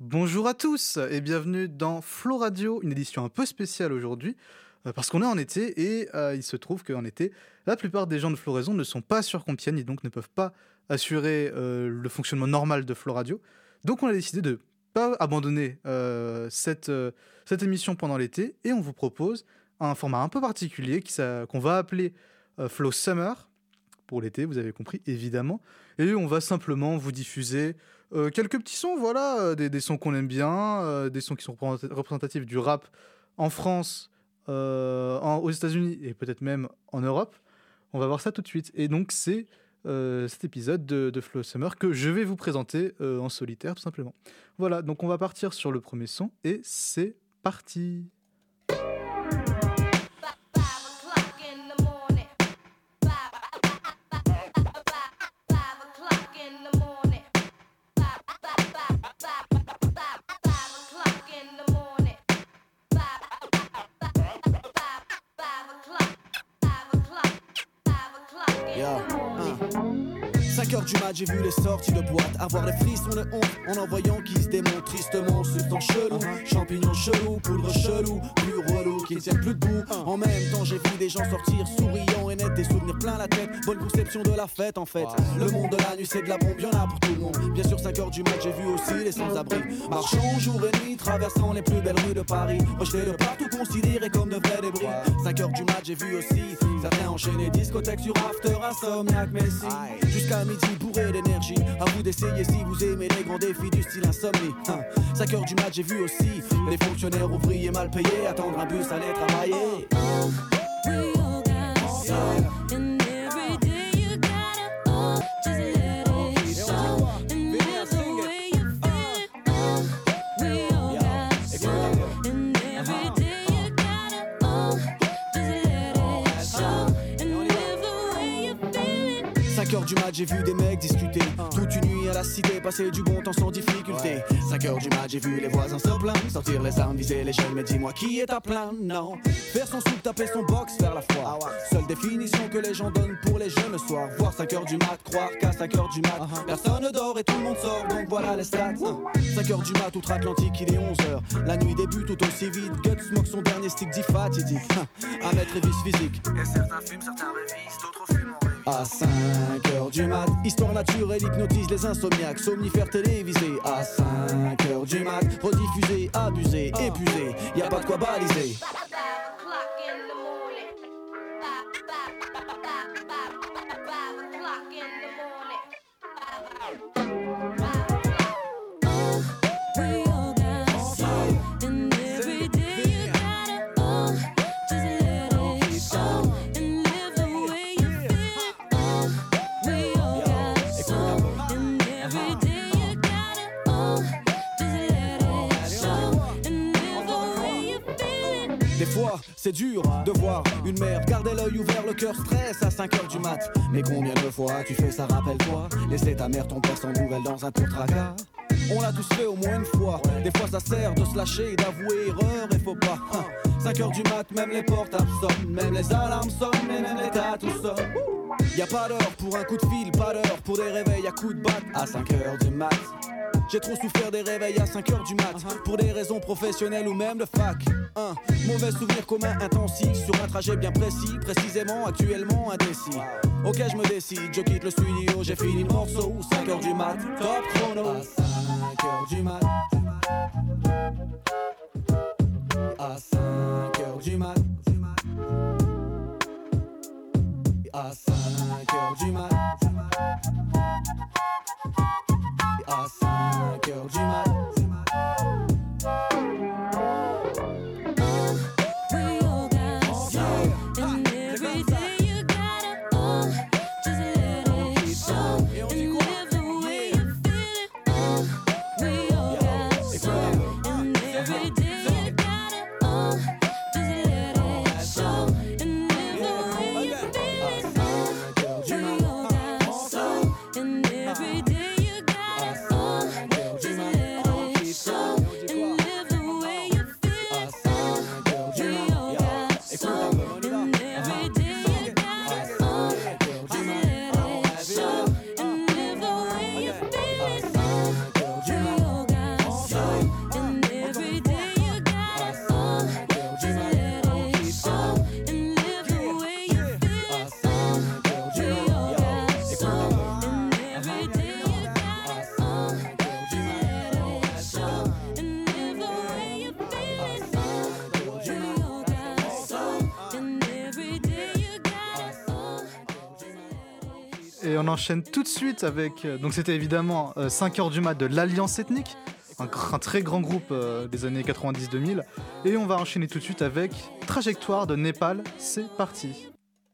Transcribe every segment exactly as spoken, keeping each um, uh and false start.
Bonjour à tous et bienvenue dans Flow Radio, une édition un peu spéciale aujourd'hui euh, parce qu'on est en été et euh, il se trouve qu'en été, la plupart des gens de Floraison ne sont pas sur Compiègne et donc ne peuvent pas assurer euh, le fonctionnement normal de Flow Radio. Donc on a décidé de pas abandonner euh, cette, euh, cette émission pendant l'été et on vous propose un format un peu particulier qui, ça, qu'on va appeler euh, Flow Summer pour l'été, vous avez compris évidemment, et on va simplement vous diffuser Euh, quelques petits sons, voilà, euh, des, des sons qu'on aime bien, euh, des sons qui sont représent- représentatifs du rap en France, euh, en- aux États-Unis et peut-être même en Europe. On va voir ça tout de suite. Et donc, c'est euh, cet épisode de, de Flow Summer que je vais vous présenter euh, en solitaire, tout simplement. Voilà, donc on va partir sur le premier son et c'est parti. cinq heures du mat, j'ai vu les sorties de boîte. Avoir les frissons de honte en en voyant qui se démontent tristement. Sultan chelou, uh-huh. Champignons chelou, poudre chelou, plus relou qui ne tient plus debout. uh. En même temps, j'ai vu des gens sortir souriants et nets, des souvenirs plein la tête. Bonne conception de la fête en fait. Wow. Le monde de la nuit, c'est de la bombe, y'en a pour tout le monde. Bien sûr, cinq heures du mat, j'ai vu aussi les sans-abri. Marchant jour et nuit, traversant les plus belles rues de Paris. Rejetés de partout, considérés comme de vrais débris. Wow. cinq heures du mat, j'ai vu aussi certains enchaîner discothèque sur after, insomniaque, Messi. Jusqu'à midi bourré d'énergie, à vous d'essayer si vous aimez les grands défis du style insomnie. hein. cinq heures du mat, j'ai vu aussi les fonctionnaires ouvriers mal payés attendre un bus, aller travailler. cinq heures du mat, j'ai vu des mecs discuter toute une nuit à la cité, passer du bon temps sans difficulté. cinq heures du mat, j'ai vu les voisins se plaindre, sortir les armes, viser les jeunes, mais dis-moi qui est à plaindre, non. Faire son soupe, taper son box, faire la foire. Seule définition que les gens donnent pour les jeunes le soir. Voir cinq heures du mat, croire qu'à cinq heures du mat personne ne dort et tout le monde sort, donc voilà les stats. cinq heures du mat, outre-Atlantique, il est onze heures. La nuit débute tout aussi vite, Guts smoke son dernier stick d'ifatidique. Un mètre et vice physique. Et certains fument, certains révisent, d'autres fument. À cinq heures du mat, histoire naturelle hypnotise les insomniaques, somnifères télévisés. À cinq heures du mat, rediffusé, abusé, épuisé, y a pas de quoi baliser. Des fois, c'est dur de voir une mère garder l'œil ouvert, le cœur stress à cinq heures du mat. Mais combien de fois tu fais ça, rappelle-toi. Laisser ta mère, ton père sans nouvelles dans un tour tracas. On l'a tous fait au moins une fois. Des fois ça sert de se lâcher, d'avouer erreur et faut pas. cinq heures du mat, même les portables sonnent, même les alarmes sonnent, et même les tatous sonnent. Y'a pas d'heure pour un coup de fil, pas d'heure pour des réveils à coups de batte à cinq heures du mat. J'ai trop souffert des réveils à cinq heures du mat pour des raisons professionnelles ou même de fac. Un mauvais souvenir commun intensif sur un trajet bien précis, précisément actuellement indécis. Ok, je me décide, je quitte le studio, j'ai fini le morceau. cinq heures du mat, top chrono. À cinq heures du mat. À cinq heures du mat. À cinq heures du mat. À cinq heures du mat. Every day you gotta, oh, just a little Et on enchaîne tout de suite avec... euh, donc c'était évidemment euh, cinq heures du mat de l'Alliance Ethnique, un, gr- un très grand groupe euh, des années quatre-vingt-dix deux mille. Et on va enchaîner tout de suite avec Trajectoire de Népal. C'est parti.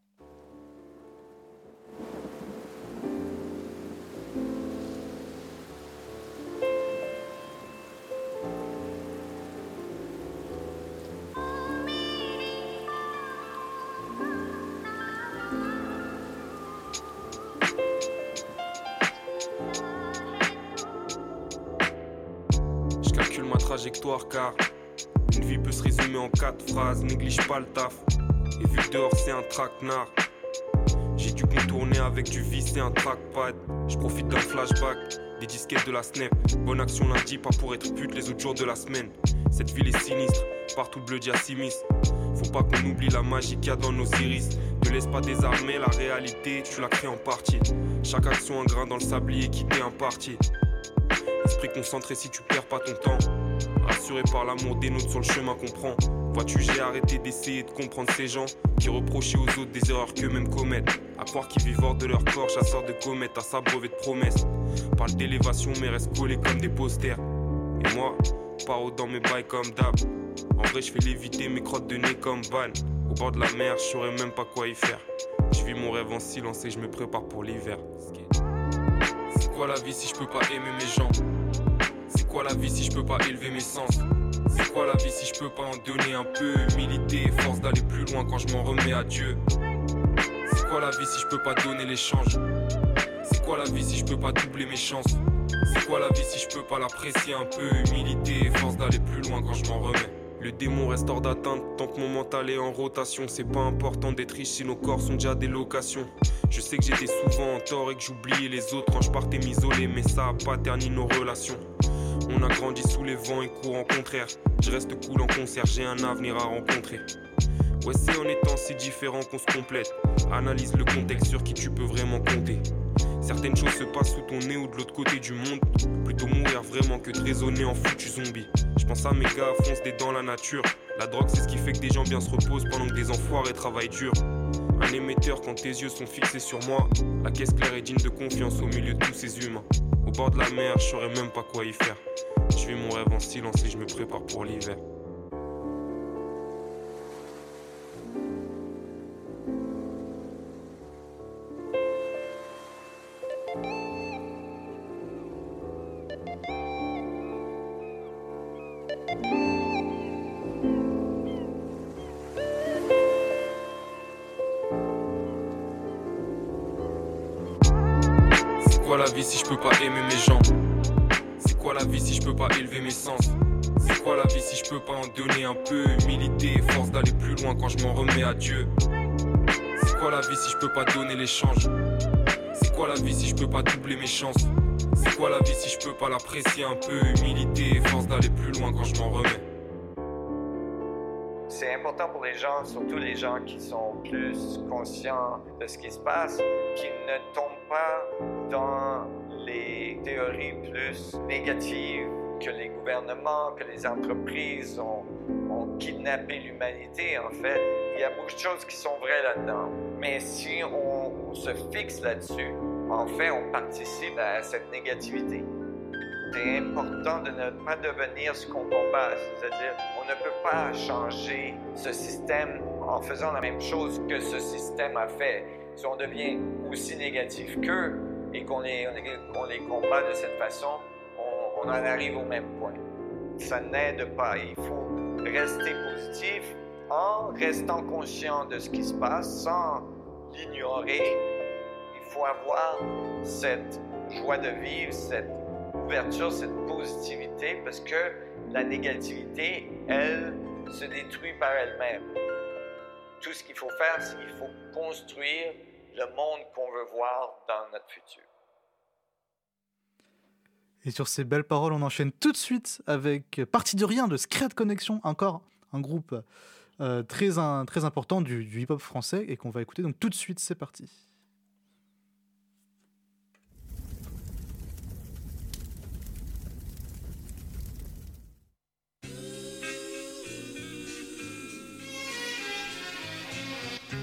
Je calcule ma trajectoire car une vie peut se résumer en quatre phrases. Néglige pas le taf, et vu que dehors c'est un traquenard, j'ai dû contourner avec du vis et un trackpad. Je profite d'un flashback, des disquettes de la Snap. Bonne action lundi, pas pour être pute les autres jours de la semaine. Cette ville est sinistre, partout bleu diacimis. Faut pas qu'on oublie la magie qu'il y a dans nos iris. Ne laisse pas désarmer la réalité, tu la crées en partie. Chaque action un grain dans le sablier qui t'est imparti. Esprit concentré si tu perds pas ton temps. Rassuré par l'amour des nôtres sur le chemin qu'on prend. Vois-tu, j'ai arrêté d'essayer de comprendre ces gens qui reprochaient aux autres des erreurs qu'eux-mêmes commettent. À croire qu'ils vivent hors de leur corps, chasseurs de comètes, à s'abreuver de promesses. Parle d'élévation mais reste collés comme des posters. Et moi, paro dans mes bails comme d'hab. En vrai je fais léviter mes crottes de nez comme Van. Au bord de la mer, je saurais même pas quoi y faire. Je vis mon rêve en silence et je me prépare pour l'hiver. C'est quoi la vie si je peux pas aimer mes gens? C'est quoi la vie si je peux pas élever mes sens? C'est quoi la vie si je peux pas en donner un peu? Humilité et force d'aller plus loin quand je m'en remets à Dieu. C'est quoi la vie si je peux pas donner l'échange? C'est quoi la vie si je peux pas doubler mes chances? C'est quoi la vie si je peux pas l'apprécier un peu? Humilité et force d'aller plus loin quand je m'en remets. Le démon reste hors d'atteinte tant que mon mental est en rotation. C'est pas important d'être riche si nos corps sont déjà des locations. Je sais que j'étais souvent en tort et que j'oubliais les autres quand je partais m'isoler, mais ça a pas terni nos relations. On a grandi sous les vents et courants contraires. Je reste cool en concert, j'ai un avenir à rencontrer. Ouais, c'est en étant si différent qu'on se complète. Analyse le contexte sur qui tu peux vraiment compter. Certaines choses se passent sous ton nez ou de l'autre côté du monde. Plutôt mourir vraiment que de raisonner en foutu zombie. Je pense à mes gars fonce des dans la nature. La drogue c'est ce qui fait que des gens bien se reposent pendant que des enfoirés travaillent dur. Un émetteur quand tes yeux sont fixés sur moi. La caisse claire est digne de confiance au milieu de tous ces humains. Au bord de la mer, je saurais même pas quoi y faire. Je vis mon rêve en silence et je me prépare pour l'hiver. C'est quoi la vie si je peux pas aimer mes gens? C'est quoi la vie si je peux pas élever mes sens? C'est quoi la vie si je peux pas en donner un peu? Humilité et force d'aller plus loin quand je m'en remets à Dieu. C'est quoi la vie si je peux pas donner l'échange? C'est quoi la vie si je peux pas doubler mes chances? C'est quoi la vie si je peux pas l'apprécier un peu? Humilité et force d'aller plus loin quand je m'en remets. C'est important pour les gens, surtout les gens qui sont plus conscients de ce qui se passe, qui ne tombent pas dans les théories plus négatives que les gouvernements, que les entreprises ont, ont kidnappé l'humanité, en fait. Il y a beaucoup de choses qui sont vraies là-dedans. Mais si on, on se fixe là-dessus, en fait, on participe à cette négativité. C'est important de ne pas devenir ce qu'on combat, c'est-à-dire on ne peut pas changer ce système en faisant la même chose que ce système a fait. Si on devient aussi négatif qu'eux et qu'on les, qu'on les combat de cette façon, on, on en arrive au même point. Ça n'aide pas. Il faut rester positif en restant conscient de ce qui se passe, sans l'ignorer. Il faut avoir cette joie de vivre, cette ouverture, cette positivité, parce que la négativité, elle, se détruit par elle-même. Tout ce qu'il faut faire, c'est qu'il faut construire le monde qu'on veut voir dans notre futur. Et sur ces belles paroles, on enchaîne tout de suite avec Parti de rien de Scred Connection, encore un groupe euh, très, un, très important du, du hip-hop français et qu'on va écouter. Donc tout de suite, c'est parti.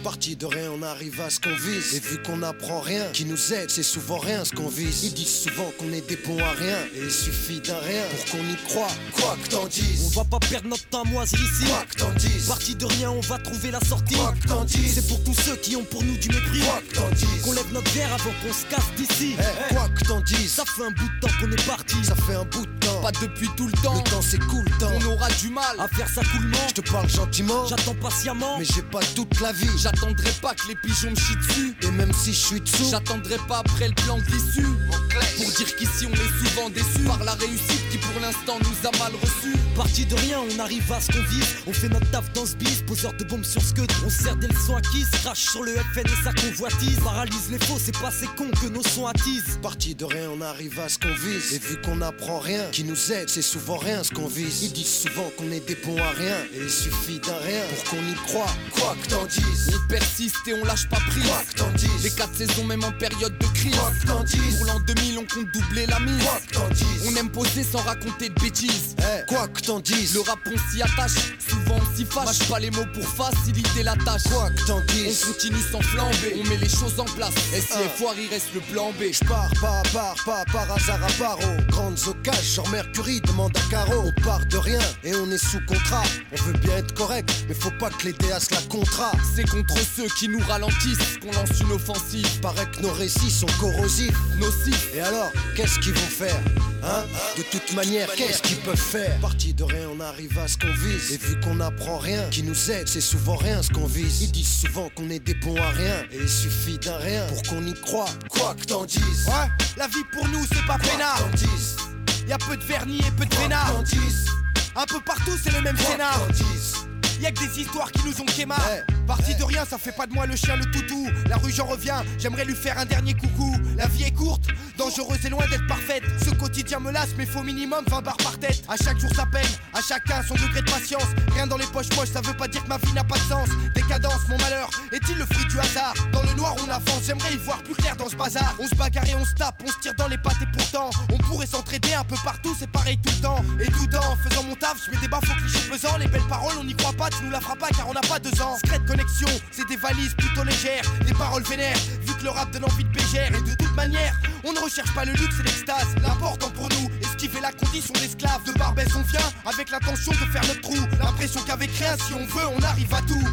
Parti de rien, on arrive à ce qu'on vise. Et vu qu'on n'apprend rien, qui nous aide, c'est souvent rien ce qu'on vise. Ils disent souvent qu'on est des bons à rien, et il suffit d'un rien pour qu'on y croit. Quoi que t'en dises, on va pas perdre notre temps à moisir ici. Quoi que t'en dises, parti de rien, on va trouver la sortie. Quoi que t'en dises, c'est pour tous ceux qui ont pour nous du mépris. Quoi que t'en dises, qu'on lève notre verre avant qu'on se casse d'ici. Hey, hey. Quoi que t'en dises, ça fait un bout de temps qu'on est parti. Ça fait un bout de temps, pas depuis tout le temps. Le temps c'est cool, temps. On aura du mal à faire ça coolement. Je te parle gentiment, j'attends patiemment. Mais j'ai pas toute la vie. J'attendrai pas que les pigeons me chient dessus. Et même si je suis dessous, j'attendrai pas après le plan de l'issue. Pour dire qu'ici on est souvent déçus par la réussite qui pour l'instant nous a mal reçus. Parti de rien, on arrive à ce qu'on vise. On fait notre taf dans ce bis, poseur de bombes sur scud. On sert des leçons acquises, crache sur le F N et sa convoitise. Paralyse les faux, c'est pas ces cons que nos sons attisent. Parti de rien, on arrive à ce qu'on vise. Et vu qu'on n'apprend rien, qui nous aide, c'est souvent rien ce qu'on vise. Ils disent souvent qu'on est des bons à rien, et il suffit d'un rien pour qu'on y croit. Quoi que t'en dises, on persiste et on lâche pas prise. Quoi que t'en dises, les quatre saisons même en période de crise. Quoi que t'en dises, pour l'an deux mille on compte doubler la mise. Quoi que t'en dises, on aime poser sans raconter de bêtises. Hey, quoi que t'en dises, le rap on s'y attache, souvent on s'y fâche. Mâche pas les mots pour faciliter la tâche. Quoi que t'en dises, on continue sans flamber. On met les choses en place, et si uh. foire il reste le plan B. J'pars pas à part, pas par hasard à part aux grandes occasions, genre Mercury demande à Caro. On part de rien et on est sous contrat. On veut bien être correct, mais faut pas que les déasses la contrat. C'est contre ceux qui nous ralentissent qu'on lance une offensive. Paraît que nos récits sont corrosifs, nocifs. Et alors, qu'est-ce qu'ils vont faire, hein? De toute manière, qu'est-ce qu'ils peuvent faire? Parti de rien, on arrive à ce qu'on vise. Et vu qu'on n'apprend rien, qui nous aide, c'est souvent rien ce qu'on vise. Ils disent souvent qu'on est des bons à rien, et il suffit d'un rien pour qu'on y croit. Quoi que t'en dises, ouais, la vie pour nous c'est pas peinard. Quoi que t'en dises, y'a peu de vernis et peu de vénard. Quoi que t'en dises, un peu partout c'est le même Quoi scénar. que t'en dises, y'a que des histoires qui nous ont quémar. hey, Parti hey. de rien, ça fait pas de moi le chien, le toutou. La rue j'en reviens, j'aimerais lui faire un dernier coucou. La vie est courte, dangereuse et loin d'être parfaite. Ce quotidien me lasse, mais faut minimum vingt barres par tête. À chaque jour sa peine, à chacun son degré de patience. Rien dans les poches poches, ça veut pas dire que ma vie n'a pas de sens. Décadence, mon malheur, est-il le fruit du hasard? Dans le noir on avance, j'aimerais y voir plus clair dans ce bazar. On se bagarre et on se tape, on se tire dans les pattes et pourtant on pourrait s'entraider un peu partout, c'est pareil tout le temps. Et tout en faisant mon taf, je mets des baffes aux clichés pesants. Les belles paroles on n'y croit pas, tu nous la feras pas car on n'a pas deux ans. Secret de connexion, c'est des valises plutôt légères, des paroles vénères, vu que le rap donne envie de bégère. Et de toute manière, on ne recherche pas le luxe et l'extase. L'important pour nous, esquiver la condition d'esclave. De Barbès on vient, avec l'intention de faire notre trou. L'impression qu'avec rien, si on veut, on arrive à tout.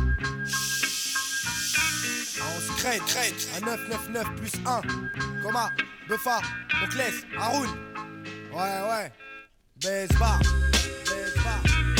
Ah, on se crête, crête, à neuf neuf neuf plus un. Coma, Buffa, Moclès, Haroun. Ouais, ouais, Besbar, Besbar.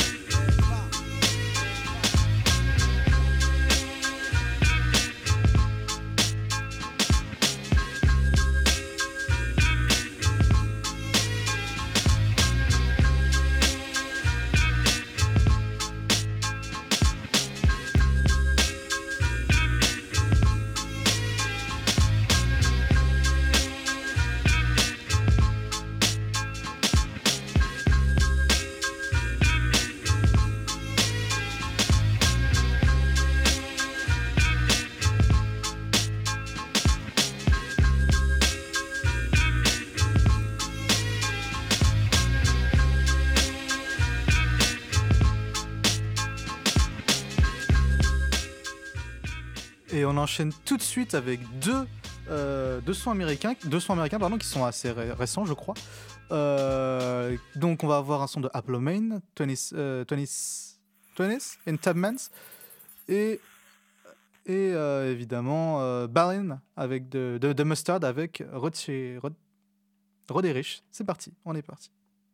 Et on enchaîne tout de suite avec deux, euh, deux sons américains, deux sons américains pardon, qui sont assez ré- récents, je crois. Euh, donc on va avoir un son de Apple Main, vingt, euh, vingt, vingt in Tubmans, et, et euh, évidemment euh, Ballin avec de, de, de Mustard avec Rod, Rod, Rod Rich. C'est parti, on est parti.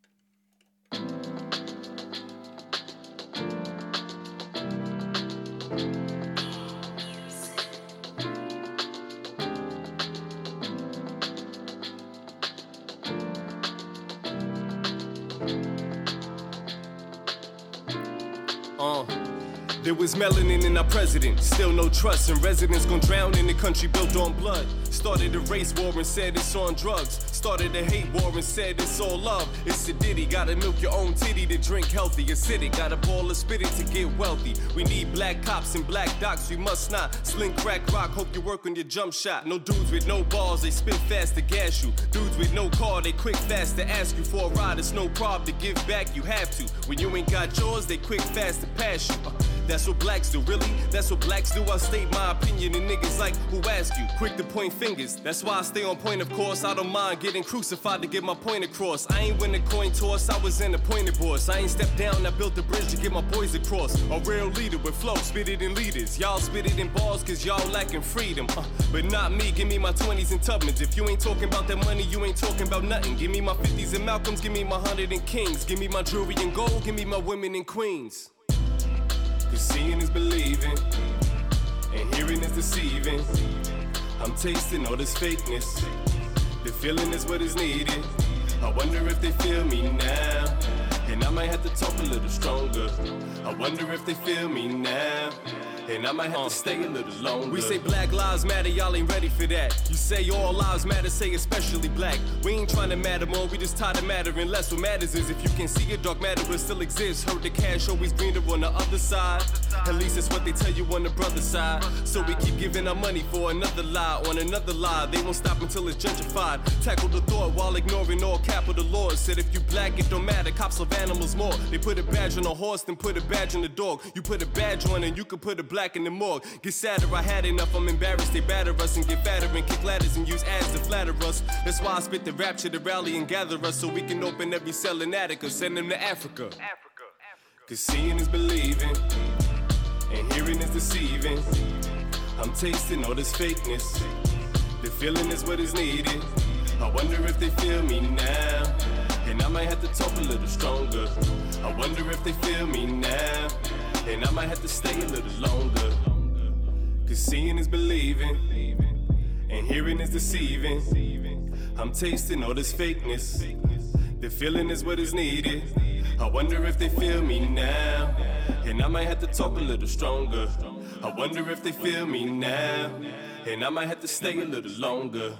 Uh, there was melanin in our president, still no trust, and residents gon' drown in the country built on blood. Started a race war and said it's on drugs. started a hate war and said it's all love. It's a ditty, gotta milk your own titty to drink healthy. Acidic, got a ball of spit it to get wealthy. We need black cops and black docs, we must not sling crack rock, hope you work on your jump shot. No dudes with no balls, they spit fast to gas you. Dudes with no car, they quick fast to ask you for a ride. It's no problem to give back, you have to. When you ain't got yours, they quick fast to pass you. Uh, that's what blacks do, really? That's what blacks do. I state my opinion and niggas like, who ask you? Quick to point fingers. That's why I stay on point, of course. I don't mind getting crucified to get my point across. I ain't win the coin toss, I was in the pointed boss. I ain't stepped down, I built the bridge to get my boys across. A real leader with flow, spit it in leaders. Y'all spit it in balls cause y'all lacking freedom. Uh, but not me, give me my twenties and Tubmans. If you ain't talking about that money, you ain't talking about nothing. Give me my fifties and Malcolms, give me my hundred and Kings. Give me my jewelry and gold, give me my women and queens. Cause seeing is believing, and hearing is deceiving. I'm tasting all this fakeness. The feeling is what is needed. I wonder if they feel me now, and I might have to talk a little stronger. I wonder if they feel me now, and I might have uh, to stay a little longer. We say black lives matter, y'all ain't ready for that. You say all lives matter, say especially black. We ain't trying to matter more, we just tired of mattering less. What matters is if you can see it, dark matter will still exist. Heard the cash always greener on the other side. At least it's what they tell you on the brother side. So we keep giving our money for another lie on another lie. They won't stop until it's gentrified. Tackle the thought while ignoring all capital laws. Said if you black, it don't matter, cops love animals more. They put a badge on a horse, then put a badge on the dog. You put a badge on and you can put a black in the morgue. Get sadder, I had enough, I'm embarrassed. They batter us and get fatter and kick ladders and use ads to flatter us. That's why I spit the rapture to rally and gather us, so we can open every cell in Attica, send them to Africa. Cause seeing is believing, and hearing is deceiving. I'm tasting all this fakeness. The feeling is what is needed. I wonder if they feel me now, and I might have to talk a little stronger. I wonder if they feel me now, and I might have to stay a little longer. Cause seeing is believing, and hearing is deceiving. I'm tasting all this fakeness. The feeling is what is needed. I wonder if they feel me now, and I might have to talk a little stronger. I wonder if they feel me now, and I might have to stay a little longer.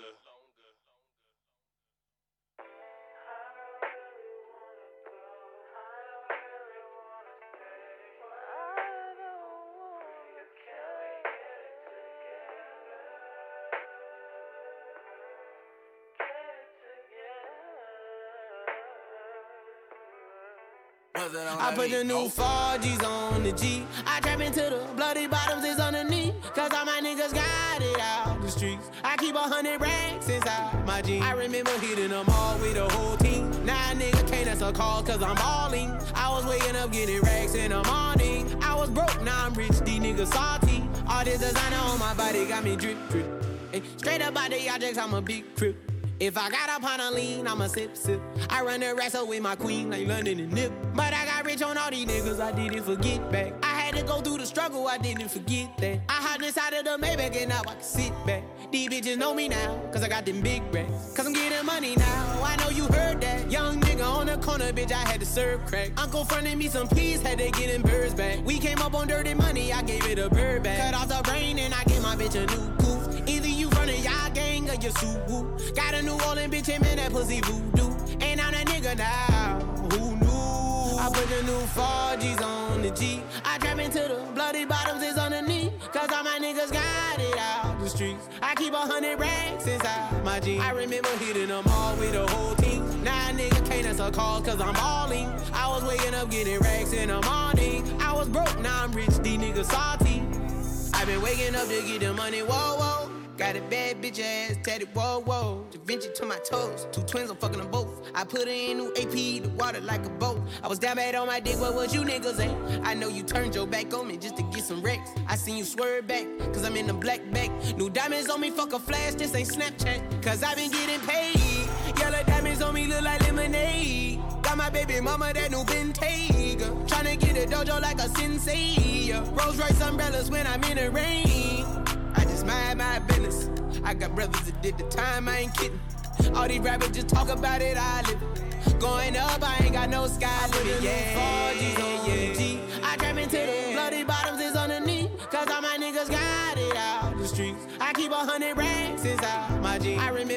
I put the new four G's on the G. I trap into the bloody bottoms is underneath. Cause all my niggas got it out the streets. I keep a hundred racks inside my jeans. I remember hitting them all with the whole team. Now a nigga can't answer calls cause I'm balling. I was waking up getting racks in the morning. I was broke, now I'm rich, these niggas salty. All this designer on my body got me drip, drip. Hey, straight up out the objects, I'm a big crip. If I got up on a lean, I'ma sip, sip. I run the wrestle with my queen like London and Nip. But I got rich on all these niggas, I didn't forget back. I had to go through the struggle, I didn't forget that. I hopped inside of the Maybach and now I can sit back. These bitches know me now, cause I got them big racks. Cause I'm getting money now, I know you heard that. Young nigga on the corner, bitch, I had to serve crack. Uncle fronted me some peas, had to get them birds back. We came up on dirty money, I gave it a bird back. Cut off the brain and I gave my bitch a new goof. Either you running y'all gang or you Suwu. Got a New Orleans bitch, and man, that pussy voodoo. And I'm that nigga now, who knew? I put the new four G's on the G. I trap into the bloody bottoms is underneath. Cause all my niggas got it out the streets. I keep a hundred racks inside my jeans. I remember hitting them all with the whole team. Now a nigga can't answer calls cause I'm balling. I was waking up getting racks in the morning. I was broke, now I'm rich, these niggas salty. I been waking up to get the money, whoa, whoa. Got a bad bitch ass tatted, whoa, whoa. Da Vinci to my toes, two twins, I'm fucking them both. I put her in new A P, the water like a boat. I was down bad on my dick, what was you niggas at? I know you turned your back on me just to get some wrecks. I seen you swerve back, cause I'm in the black back. New diamonds on me, fuck a flash, this ain't Snapchat. Cause I been getting paid. Yellow diamonds on me look like lemonade. Got my baby mama that new Bentayga. Tryna get a dojo like a sensei. Rolls Royce umbrellas when I'm in the rain. I just mind my business. I got brothers that did the time, I ain't kidding. All these rappers just talk about it, I live it. Going up, I ain't got no sky limit. Yeah, four G's on the G. I trap into the bloody bottoms is underneath. Cause all my niggas got it out the streets. I keep a hundred racks inside my jeans. I remember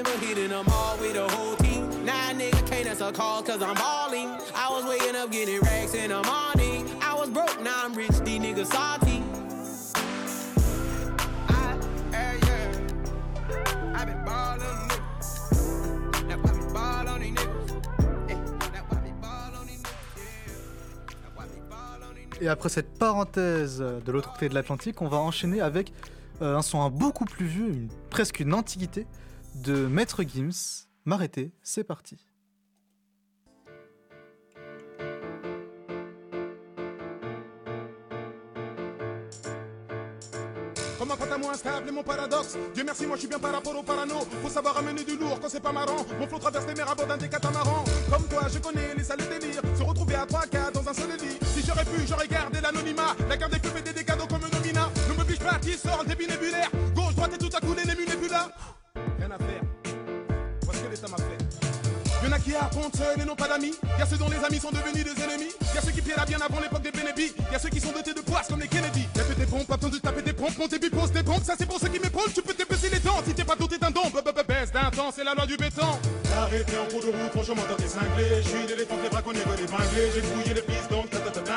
remember hitting them all with the whole team. Now a nigga can't answer calls cause I'm balling. I was waking up getting racks in the morning. I was broke, now I'm rich, these niggas salty. I, hey, yeah. I been ballin' on niggas. That's why we ball on these niggas. Hey, that's why we ball on these niggas. Yeah. That's why we ball on these niggas. Et après cette parenthèse de l'autre côté de l'Atlantique, on va enchaîner avec euh, un son beaucoup plus vieux, une, presque une antiquité, de Maître Gims. M'arrêter, c'est parti. Comme un pantalon instable et mon paradoxe. Dieu merci, moi je suis bien par rapport au parano. Faut savoir amener du lourd quand c'est pas marrant. Mon flot traverse les mers à bord d'un des catamarans. Comme toi, je connais les sales délires. Se retrouver à trois quatre dans un seul lit. Si j'aurais pu, j'aurais gardé l'anonymat. La garde des clubs et des cadeaux comme un nomina. Ne m'oblige pas, qui sort le débit nébulaire. Gauche, droite et tout à coup les némus nébula. Rien à faire. Parce que l'État m'a fait. Y'en a qui affrontent seuls et n'ont pas d'amis. Y'a ceux dont les amis sont devenus des ennemis. Y'a ceux qui pierrent bien avant l'époque des Benébis. Y'a ceux qui sont dotés de poisse comme les Kennedy. Taper des pompes, pas besoin de taper des pompes. Monter puis pose des pompes, ça c'est pour ceux qui m'épaulent. Tu peux te baisser les dents si t'es pas doté d'un don. Baisse d'un temps, c'est la loi du béton. Arrêtez en cours de route, franchement dans tes cinglés. Je suis l'éléphant, les braconniers veulent épingler. J'ai fouillé les pistes donc ta ta ta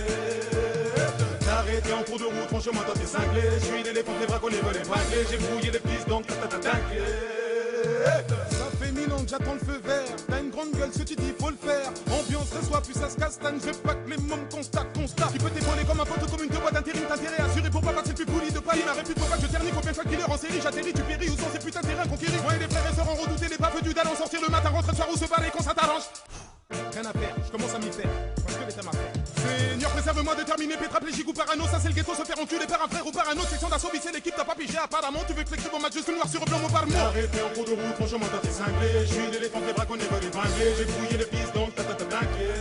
t'inquiète. Arrêtez en cours de route, franchement dans tes cinglés. Je suis l'éléphant, les braconniers veulent épingler. J'ai fouillé les pistes donc ta ta ta t'inquiète. Ça fait mille ans que j'attends le feu vert. T'as une grande gueule, ce que tu dis, faut le faire. Ambiance reçoit, puis ça se castagne. Je veux pas que les mômes constatent, constat. Tu peux t'épauler comme un poteau, comme une deux boîtes d'intérim. T'intérêt assuré pour pas passer le plus poli de Paris. Ma répute pour pas que je ternis. Combien de fois qu'il est en série, j'atterris, tu péris. Où sont ces putains de terrains conquéris? Moi et les frères et sœurs en redouté, les baveux du dalle en sortir le matin, rentrer le soir ou se barrer quand ça t'arrange. Rien à faire, je commence à m'y faire. Parce que l'État m'a fait. Seigneur, préserve-moi de terminer pétraplégique ou parano. Ça c'est le ghetto, se faire enculer par un frère ou par un autre. Section d'assaut, visser l'équipe, t'as pas pigé apparemment. Tu veux flexer mon match juste noir sur blanc, mot par mot. Arrêtez en cours de route, franchement t'as tes cinglés. Je suis l'éléphant, les braconniers veulent épingler. J'ai fouillé les pistes donc ta ta ta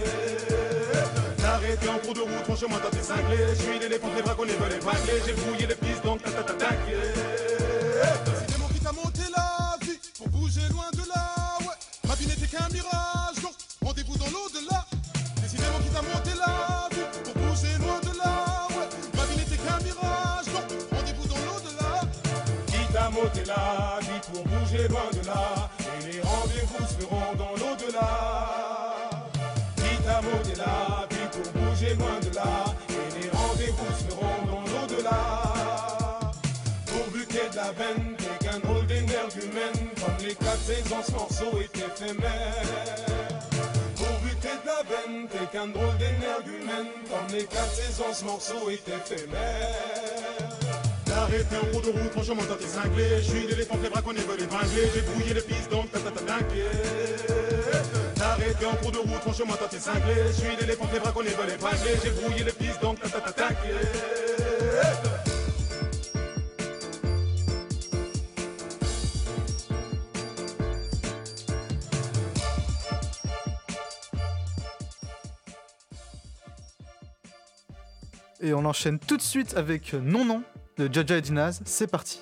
t'inquiète. Arrêtez en cours de route, franchement t'as tes cinglés. Je suis l'éléphant, les braconniers veulent épingler. J'ai fouillé les pistes donc ta ta ta t'inquiète. C'est des mots qui t'a monté la vie pour bouger loin de là, ouais. Ma vie n'était qu'un mirage, donc rendez-vous dans l'au-delà. Décidément qui t'a monté la vie pour bouger loin de là, ouais. Ma vie n'était qu'un mirage, donc rendez-vous dans l'au-delà. Qui t'a monté la vie pour bouger loin de là. Et les rendez-vous se feront dans l'au-delà. Qui t'a monté la vie pour bouger loin de là. Et les rendez-vous se feront dans l'au-delà. Pourvu qu'il y ait de la veine, t'es qu'un drôle d'énergumène. Comme les quatre saisons, ce morceau est éphémère. Pourvu que t'es de la veine, t'es qu'un drôle d'énergumène. Comme les quatre saisons, ce morceau est éphémère. Arrêtez en cours de route, franchement t'as tes cinglés. Je suis l'éléphant, les braconniers veulent épingler. J'ai fouillé les pistes donc ta ta ta t'inquiète. Arrêtez en cours de route, franchement t'as tes cinglés. Je suis l'éléphant, les braconniers veulent épingler. J'ai fouillé les pistes donc ta ta ta t'inquiète. Et on enchaîne tout de suite avec Non Non de Jaja et Dinaz. C'est parti.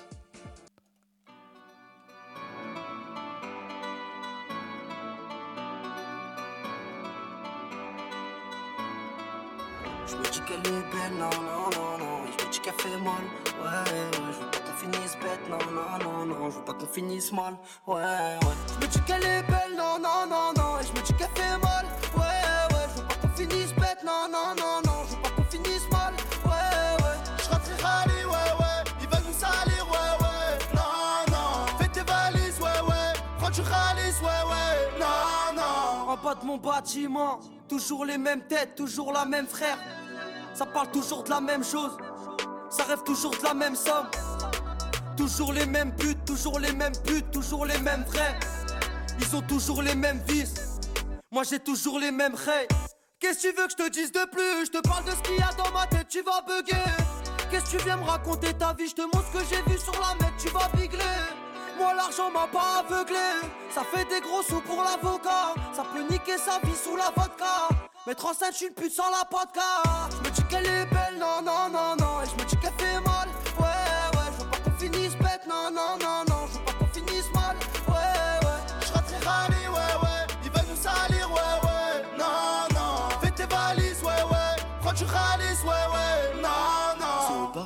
Je me dis qu'elle est belle, non, non, non, non. Et je me dis qu'elle fait mal, ouais, ouais. Je veux pas qu'on finisse bête, non, non, non, non. Je veux pas qu'on finisse mal, ouais, ouais. Je me dis qu'elle est belle, non, non, non, non. Et je me dis qu'elle fait mal, ouais, ouais. Je veux pas qu'on finisse bête, non, non, non, non. Je veux pas qu'on finisse mal, ouais, ouais. Je rentrerai râler, ouais, ouais. Ils veulent nous salir, ouais, ouais. Non, non. Fais tes valises, ouais, ouais. Prends du ralice, ouais, ouais. Non, non. En bas de mon bâtiment, toujours les mêmes têtes, toujours la même frère. Ça parle toujours de la même chose, ça rêve toujours de la même somme. Toujours les mêmes buts, toujours les mêmes putes, toujours les mêmes frères. Ils ont toujours les mêmes vices, moi j'ai toujours les mêmes rêves. Qu'est-ce que tu veux que je te dise de plus? Je te parle de ce qu'il y a dans ma tête, tu vas bugger. Qu'est-ce que tu viens me raconter ta vie? Je te montre ce que j'ai vu sur la net, tu vas bigler. Moi l'argent m'a pas aveuglé, ça fait des gros sous pour l'avocat. Ça peut niquer sa vie sous la vodka. Mettre enceinte une pute sans la vodka. Je me dis qu'elle est belle, non, non, non, non. Et je me dis qu'elle fait mal, ouais, ouais. Je veux pas qu'on finisse bête, non, non, non, non. Je veux pas qu'on finisse mal, ouais, ouais. Je rentrerai râler, ouais, ouais. Ils veulent nous salir, ouais, ouais. Non, non. Fais tes valises, ouais, ouais. Prends du ralice, ouais, ouais. Non, non. C'est au bar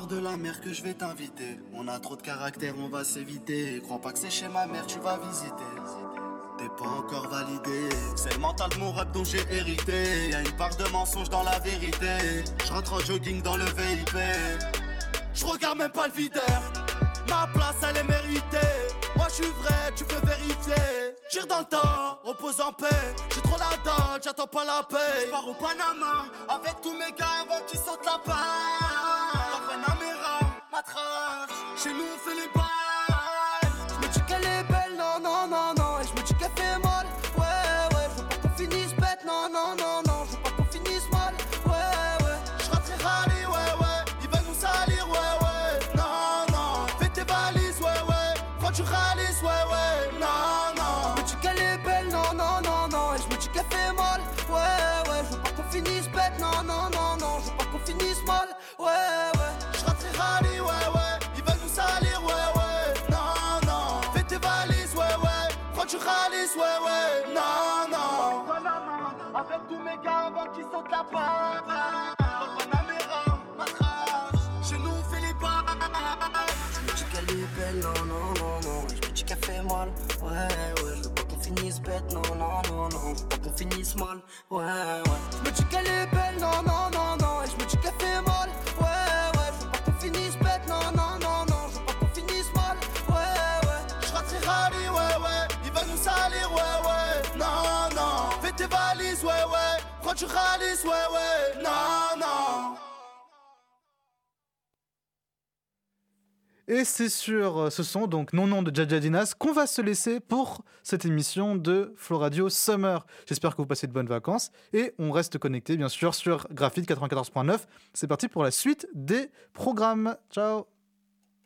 bord de la mer que je vais t'inviter. On a trop de caractère, on va s'éviter. Crois pas que c'est chez ma mère, tu vas visiter. T'es pas encore validé. C'est le mental de mon rap dont j'ai hérité. Y'a une part de mensonge dans la vérité. Je rentre en jogging dans le V I P. Je regarde même pas le videur. Ma place elle est méritée. Moi je suis vrai, tu peux vérifier. Tire dans le temps, repose en paix. J'ai trop la dalle, j'attends pas la paix. J'pars au Panama avec tous mes gars avant qu'ils sautent la paille. Dans Panamera, ma trace. Chez nous on fait les bails. J'me dis qu'elle est belle, non, non, non, non. Et j'me dis qu'elle fait mal, ouais, ouais. J'veux pas qu'on finisse bête, non, non, non, non. J'veux pas qu'on finisse mal, ouais, ouais. J'rentre et rallye, ouais, ouais. Ils veulent nous salir, ouais, ouais. Non, non. Fais tes valises, ouais, ouais. Quand tu rallies, ouais, ouais. Non, non. J'me dis qu'elle est belle, non, non, non, non. Et j'me dis qu'elle fait mal, ouais, ouais. J'veux pas qu'on finisse bête, non, non, non, non. J'veux pas qu'on finisse mal, ouais, ouais. J'rentre et rallye, ouais, ouais. Ils veulent nous salir, ouais, ouais. Non, non. Fais tes valises, ouais, ouais. Quand tu rallies, ouais, ouais. Non, non. Avec tous mes gars avant qu'ils sautent la barre. Dans Panamera, ma trace. Chez nous on fait les bails. Je me dis qu'elle est belle, non, non, non, non. Je me dis qu'elle fait mal, ouais, ouais. Je veux pas qu'on finisse bête, non, non, non, non. Je veux pas qu'on finisse mal, ouais, ouais. Je me dis qu'elle est belle, non, non, non, non. Et je me dis qu'elle fait mal, ouais, ouais. Je veux pas qu'on finisse bête, non, non, non, non. Je veux pas qu'on finisse mal, ouais, ouais. Je rate et rallye, ouais, ouais. Ils veulent nous salir, ouais, ouais. Non, non. Fais tes valises, ouais, ouais. Quand tu rallies, ouais, ouais. Non, non. Et c'est sur ce son, donc Non Non de Jaja Dinas, qu'on va se laisser pour cette émission de Flow Radio Summer. J'espère que vous passez de bonnes vacances et on reste connecté bien sûr sur Graphite quatre-vingt-quatorze point neuf. C'est parti pour la suite des programmes. Ciao.